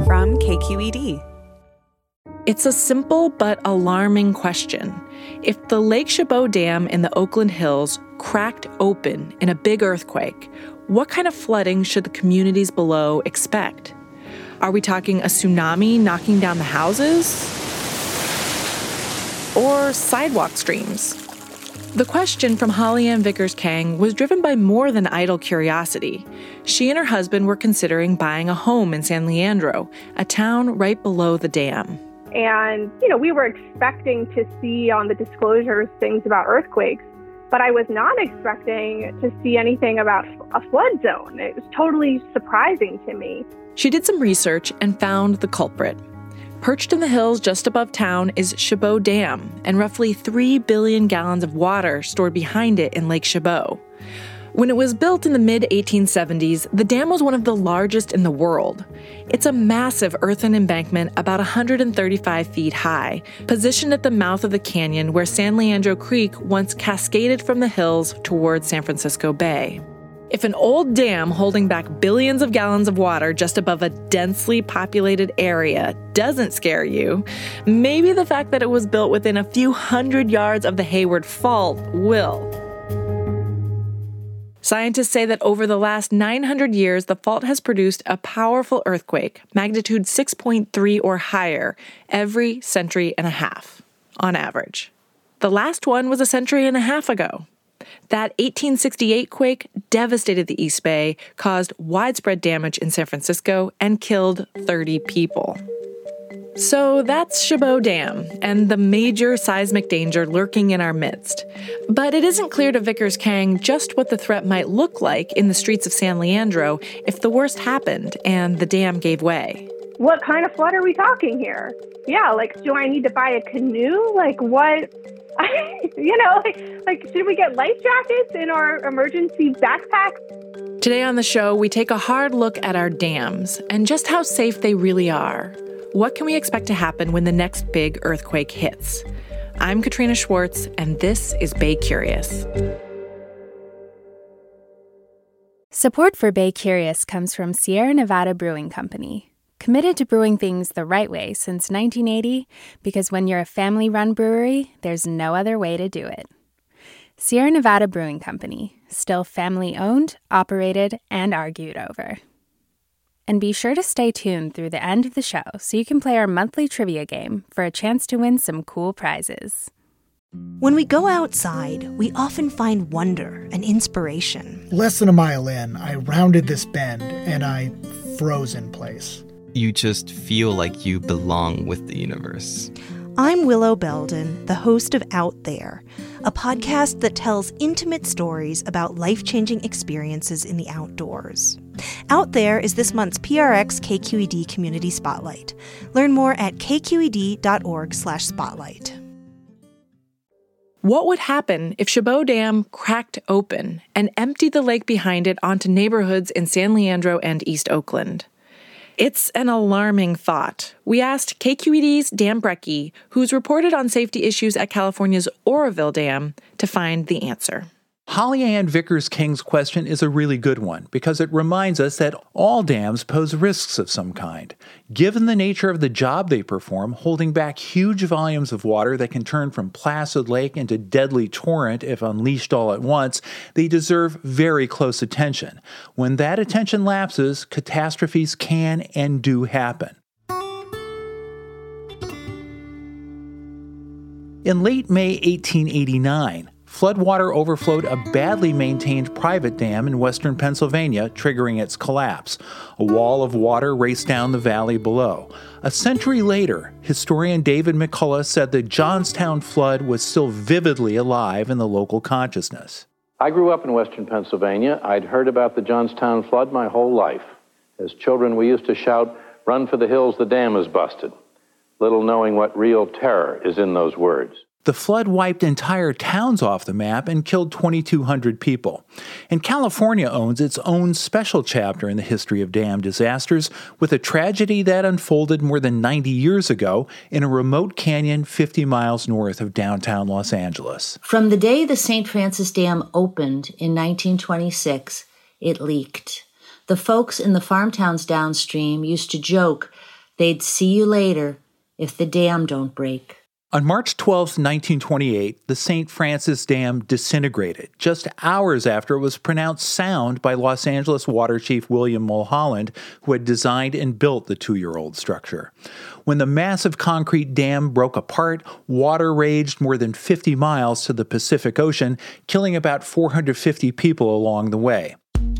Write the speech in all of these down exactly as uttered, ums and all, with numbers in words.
from K Q E D. It's a simple but alarming question. If the Lake Chabot Dam in the Oakland Hills cracked open in a big earthquake, what kind of flooding should the communities below expect? Are we talking a tsunami knocking down the houses? Or sidewalk streams? The question from Holly Ann Vickers-Kang was driven by more than idle curiosity. She and her husband were considering buying a home in San Leandro, a town right below the dam. And, you know, we were expecting to see on the disclosures things about earthquakes, but I was not expecting to see anything about a flood zone. It was totally surprising to me. She did some research and found the culprit. Perched in the hills just above town is Chabot Dam and roughly three billion gallons of water stored behind it in Lake Chabot. When it was built in the mid eighteen seventies, the dam was one of the largest in the world. It's a massive earthen embankment about one hundred thirty-five feet high, positioned at the mouth of the canyon where San Leandro Creek once cascaded from the hills toward San Francisco Bay. If an old dam holding back billions of gallons of water just above a densely populated area doesn't scare you, maybe the fact that it was built within a few hundred yards of the Hayward Fault will. Scientists say that over the last nine hundred years, the fault has produced a powerful earthquake, magnitude six point three or higher, every century and a half, on average. The last one was a century and a half ago. That eighteen sixty-eight quake devastated the East Bay, caused widespread damage in San Francisco, and killed thirty people. So that's Chabot Dam and the major seismic danger lurking in our midst. But it isn't clear to Vickers-Kang just what the threat might look like in the streets of San Leandro if the worst happened and the dam gave way. What kind of flood are we talking here? Yeah, like, do I need to buy a canoe? Like, what? you know, like, like, should we get life jackets in our emergency backpacks? Today on the show, we take a hard look at our dams and just how safe they really are. What can we expect to happen when the next big earthquake hits? I'm Katrina Schwartz, and this is Bay Curious. Support for Bay Curious comes from Sierra Nevada Brewing Company. Committed to brewing things the right way since nineteen eighty, because when you're a family-run brewery, there's no other way to do it. Sierra Nevada Brewing Company, still family-owned, operated, and argued over. And be sure to stay tuned through the end of the show so you can play our monthly trivia game for a chance to win some cool prizes. When we go outside, we often find wonder and inspiration. Less than a mile in, I rounded this bend and I froze in place. You just feel like you belong with the universe. I'm Willow Belden, the host of Out There, a podcast that tells intimate stories about life-changing experiences in the outdoors. Out There is this month's P R X K Q E D Community Spotlight. Learn more at k q e d dot org slash spotlight. What would happen if Chabot Dam cracked open and emptied the lake behind it onto neighborhoods in San Leandro and East Oakland? It's an alarming thought. We asked K Q E D's Dan Brekke, who's reported on safety issues at California's Oroville Dam, to find the answer. Holly Ann Vickers-Kang's question is a really good one because it reminds us that all dams pose risks of some kind. Given the nature of the job they perform, holding back huge volumes of water that can turn from placid lake into deadly torrent if unleashed all at once, they deserve very close attention. When that attention lapses, catastrophes can and do happen. In late May eighteen eighty-nine, floodwater overflowed a badly maintained private dam in western Pennsylvania, triggering its collapse. A wall of water raced down the valley below. A century later, historian David McCullough said the Johnstown flood was still vividly alive in the local consciousness. I grew up in western Pennsylvania. I'd heard about the Johnstown flood my whole life. As children, we used to shout, "Run for the hills, the dam is busted," little knowing what real terror is in those words. The flood wiped entire towns off the map and killed twenty-two hundred people. And California owns its own special chapter in the history of dam disasters, with a tragedy that unfolded more than ninety years ago in a remote canyon fifty miles north of downtown Los Angeles. From the day the Saint Francis Dam opened in nineteen twenty-six, it leaked. The folks in the farm towns downstream used to joke They'd see you later if the dam don't break. On March twelfth, nineteen twenty-eight, the Saint Francis Dam disintegrated, just hours after it was pronounced sound by Los Angeles Water Chief William Mulholland, who had designed and built the two-year-old structure. When the massive concrete dam broke apart, water raged more than fifty miles to the Pacific Ocean, killing about four hundred fifty people along the way.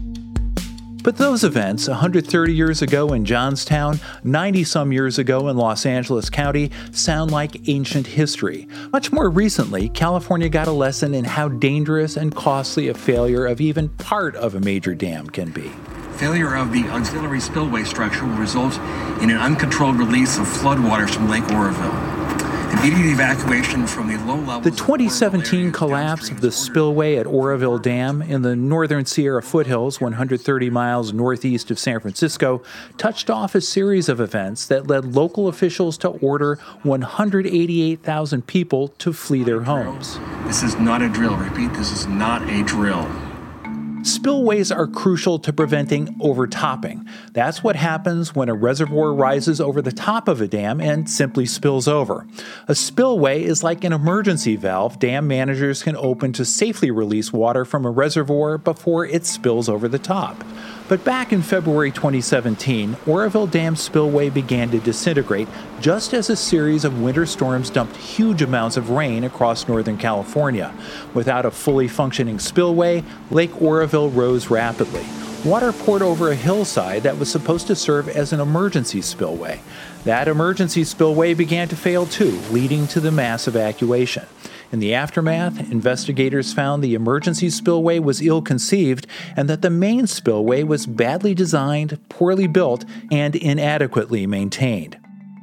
But those events, one hundred thirty years ago in Johnstown, ninety-some years ago in Los Angeles County, sound like ancient history. Much more recently, California got a lesson in how dangerous and costly a failure of even part of a major dam can be. Failure of the auxiliary spillway structure will result in an uncontrolled release of floodwaters from Lake Oroville. Immediate evacuation from the low levels. The twenty seventeen collapse of the spillway at Oroville Dam in the northern Sierra foothills, one hundred thirty miles northeast of San Francisco, touched off a series of events that led local officials to order one hundred eighty-eight thousand people to flee their homes. This is not a drill. Repeat, this is not a drill. Spillways are crucial to preventing overtopping. That's what happens when a reservoir rises over the top of a dam and simply spills over. A spillway is like an emergency valve dam managers can open to safely release water from a reservoir before it spills over the top. But back in February twenty seventeen, Oroville Dam spillway began to disintegrate just as a series of winter storms dumped huge amounts of rain across Northern California. Without a fully functioning spillway, Lake Oroville rose rapidly. Water poured over a hillside that was supposed to serve as an emergency spillway. That emergency spillway began to fail too, leading to the mass evacuation. In the aftermath, investigators found the emergency spillway was ill-conceived and that the main spillway was badly designed, poorly built, and inadequately maintained.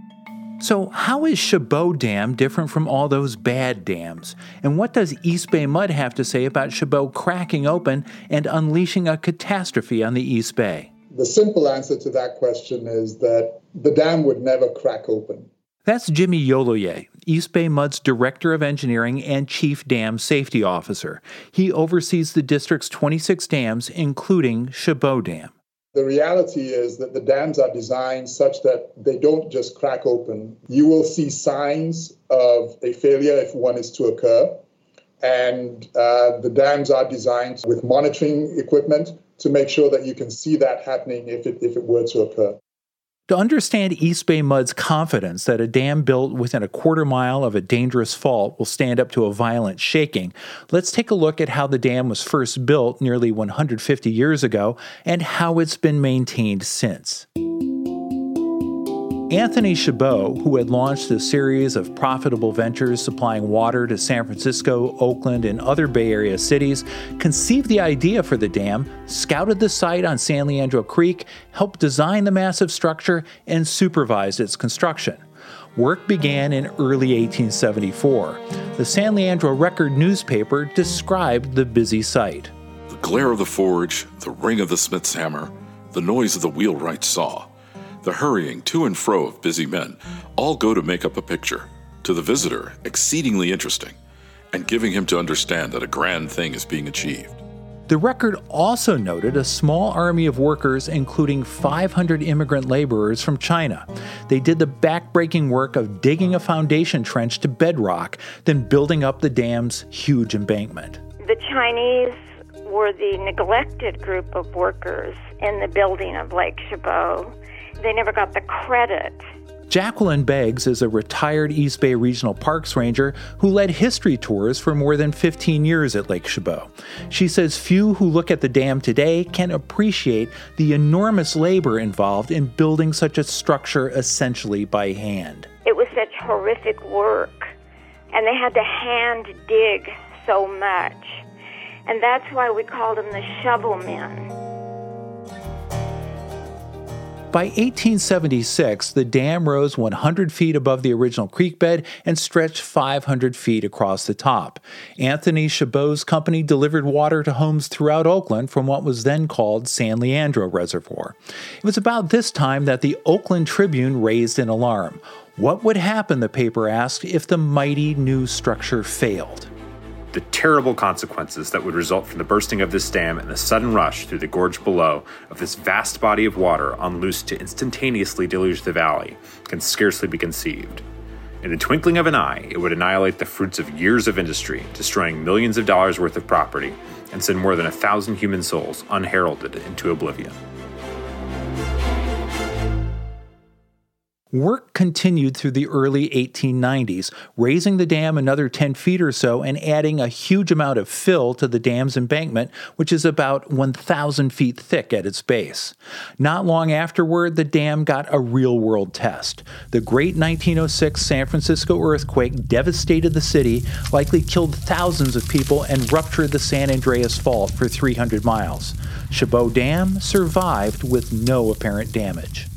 So how is Chabot Dam different from all those bad dams? And what does East Bay Mud have to say about Chabot cracking open and unleashing a catastrophe on the East Bay? The simple answer to that question is that the dam would never crack open. That's Jimmy Yoloye, East Bay Mud's Director of Engineering and Chief Dam Safety Officer. He oversees the district's twenty-six dams, including Chabot Dam. The reality is that the dams are designed such that they don't just crack open. You will see signs of a failure if one is to occur. And uh, the dams are designed with monitoring equipment to make sure that you can see that happening if it, if it were to occur. To understand East Bay Mud's confidence that a dam built within a quarter mile of a dangerous fault will stand up to a violent shaking, let's take a look at how the dam was first built nearly one hundred fifty years ago and how it's been maintained since. Anthony Chabot, who had launched a series of profitable ventures supplying water to San Francisco, Oakland, and other Bay Area cities, conceived the idea for the dam, scouted the site on San Leandro Creek, helped design the massive structure, and supervised its construction. Work began in early eighteen seventy-four. The San Leandro Record newspaper described the busy site. The glare of the forge, the ring of the smith's hammer, the noise of the wheelwright's saw, the hurrying to and fro of busy men all go to make up a picture, to the visitor exceedingly interesting, and giving him to understand that a grand thing is being achieved. The record also noted a small army of workers, including five hundred immigrant laborers from China. They did the backbreaking work of digging a foundation trench to bedrock, then building up the dam's huge embankment. The Chinese were the neglected group of workers in the building of Lake Chabot. They never got the credit. Jacqueline Beggs is a retired East Bay Regional Parks Ranger who led history tours for more than fifteen years at Lake Chabot. She says few who look at the dam today can appreciate the enormous labor involved in building such a structure essentially by hand. It was such horrific work, and they had to hand dig so much. And that's why we called them the shovel men. By eighteen seventy-six, the dam rose one hundred feet above the original creek bed and stretched five hundred feet across the top. Anthony Chabot's company delivered water to homes throughout Oakland from what was then called San Leandro Reservoir. It was about this time that the Oakland Tribune raised an alarm. What would happen, the paper asked, if the mighty new structure failed? the terrible consequences that would result from the bursting of this dam and the sudden rush through the gorge below of this vast body of water unloosed to instantaneously deluge the valley can scarcely be conceived. In the twinkling of an eye, it would annihilate the fruits of years of industry, destroying millions of dollars worth of property, and send more than a thousand human souls unheralded into oblivion. Work continued through the early eighteen nineties, raising the dam another ten feet or so and adding a huge amount of fill to the dam's embankment, which is about one thousand feet thick at its base. Not long afterward, the dam got a real-world test. The great nineteen oh six San Francisco earthquake devastated the city, likely killed thousands of people, and ruptured the San Andreas Fault for three hundred miles. Chabot Dam survived with no apparent damage.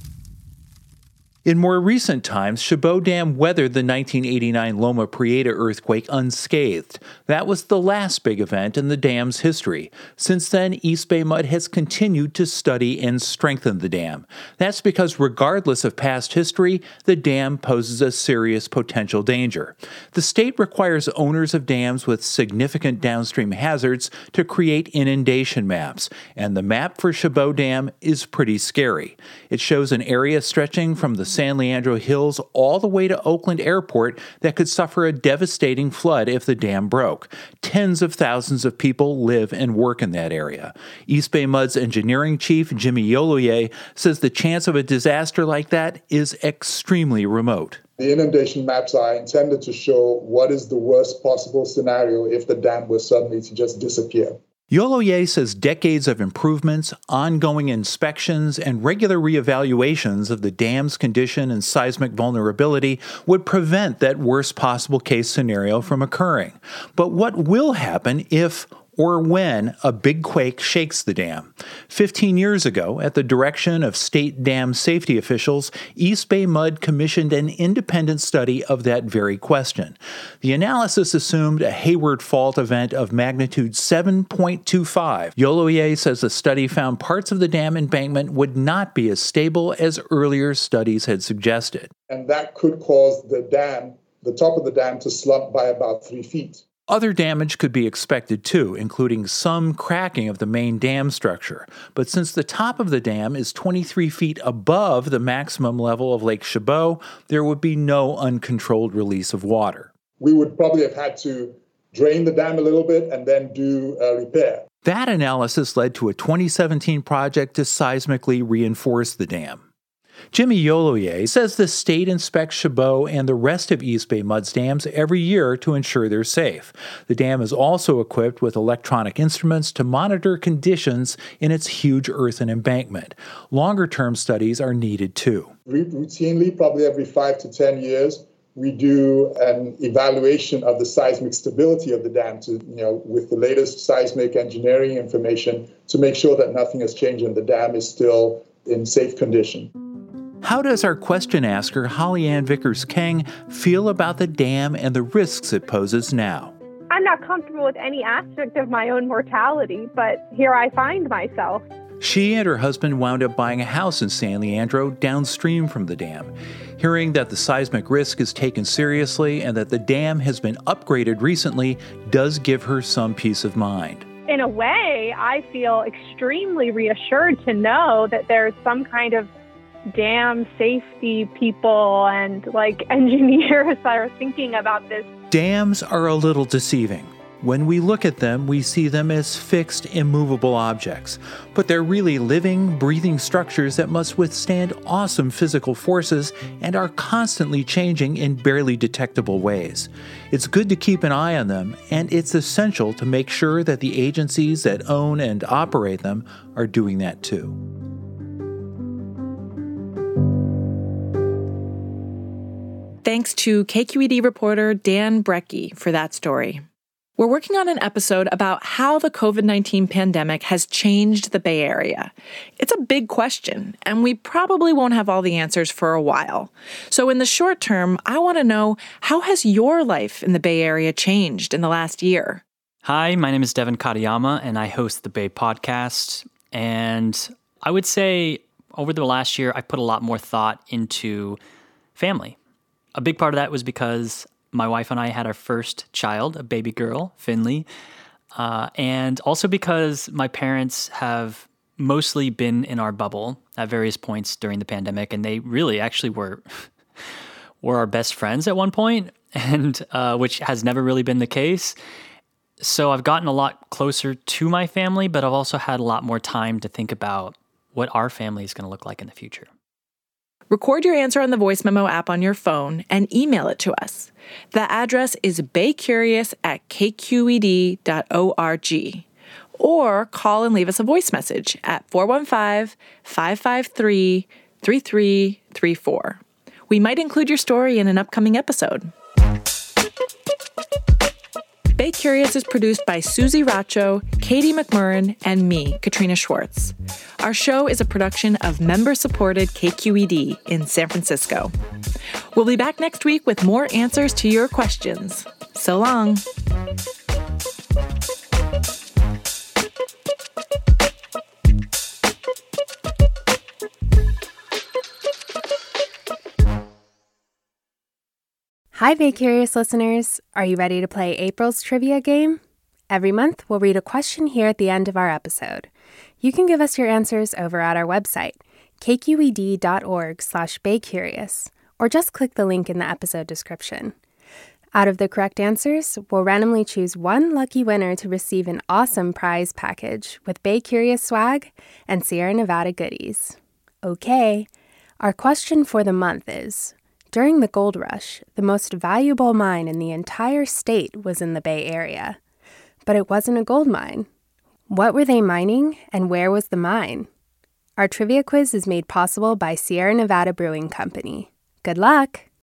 In more recent times, Chabot Dam weathered the nineteen eighty-nine Loma Prieta earthquake unscathed. That was the last big event in the dam's history. Since then, East Bay Mud has continued to study and strengthen the dam. That's because regardless of past history, the dam poses a serious potential danger. The state requires owners of dams with significant downstream hazards to create inundation maps, and the map for Chabot Dam is pretty scary. It shows an area stretching from the San Leandro Hills all the way to Oakland Airport that could suffer a devastating flood if the dam broke. Tens of thousands of people live and work in that area. East Bay Mud's engineering chief, Jimmy Yoloye, says the chance of a disaster like that is extremely remote. The inundation maps are intended to show what is the worst possible scenario if the dam was suddenly to just disappear. Yoloye says decades of improvements, ongoing inspections, and regular reevaluations of the dam's condition and seismic vulnerability would prevent that worst possible case scenario from occurring. But what will happen if or when a big quake shakes the dam? Fifteen years ago, at the direction of state dam safety officials, East Bay Mud commissioned an independent study of that very question. The analysis assumed a Hayward Fault event of magnitude seven point two five. Yoloye says the study found parts of the dam embankment would not be as stable as earlier studies had suggested. And that could cause the dam, the top of the dam, to slump by about three feet. Other damage could be expected too, including some cracking of the main dam structure. But since the top of the dam is twenty-three feet above the maximum level of Lake Chabot, there would be no uncontrolled release of water. We would probably have had to drain the dam a little bit and then do a repair. That analysis led to a twenty seventeen project to seismically reinforce the dam. Jimmy Yoloye says the state inspects Chabot and the rest of East Bay Mud's dams every year to ensure they're safe. The dam is also equipped with electronic instruments to monitor conditions in its huge earthen embankment. Longer-term studies are needed too. Routinely, probably every five to ten years, we do an evaluation of the seismic stability of the dam to, you know, with the latest seismic engineering information to make sure that nothing has changed and the dam is still in safe condition. How does our question asker, Holly Ann Vickers-King, feel about the dam and the risks it poses now? I'm not comfortable with any aspect of my own mortality, but here I find myself. She and her husband wound up buying a house in San Leandro downstream from the dam. Hearing that the seismic risk is taken seriously and that the dam has been upgraded recently does give her some peace of mind. In a way, I feel extremely reassured to know that there's some kind of dam safety people and like engineers that are thinking about this. Dams are a little deceiving. When we look at them, we see them as fixed, immovable objects. But they're really living, breathing structures that must withstand awesome physical forces and are constantly changing in barely detectable ways. It's good to keep an eye on them, and it's essential to make sure that the agencies that own and operate them are doing that too. Thanks to K Q E D reporter Dan Brecky for that story. We're working on an episode about how the covid nineteen pandemic has changed the Bay Area. It's a big question, and we probably won't have all the answers for a while. So in the short term, I want to know, how has your life in the Bay Area changed in the last year? Hi, my name is Devin Katayama, and I host the Bay Podcast. And I would say over the last year, I put a lot more thought into family. A big part of that was because my wife and I had our first child, a baby girl, Finley. Uh, and also because my parents have mostly been in our bubble at various points during the pandemic, and they really actually were were our best friends at one point, and uh, which has never really been the case. So I've gotten a lot closer to my family, but I've also had a lot more time to think about what our family is going to look like in the future. Record your answer on the Voice Memo app on your phone and email it to us. The address is baycurious at k q e d dot org. Or call and leave us a voice message at four one five, five five three, three three three four. We might include your story in an upcoming episode. Bay Curious is produced by Susie Racho, Katie McMurrin, and me, Katrina Schwartz. Our show is a production of member-supported K Q E D in San Francisco. We'll be back next week with more answers to your questions. So long. Hi, Bay Curious listeners. Are you ready to play April's trivia game? Every month, we'll read a question here at the end of our episode. You can give us your answers over at our website, k q e d dot org slash bay curious, or just click the link in the episode description. Out of the correct answers, we'll randomly choose one lucky winner to receive an awesome prize package with Bay Curious swag and Sierra Nevada goodies. Okay, our question for the month is, during the gold rush, the most valuable mine in the entire state was in the Bay Area. But it wasn't a gold mine. What were they mining, and where was the mine? Our trivia quiz is made possible by Sierra Nevada Brewing Company. Good luck!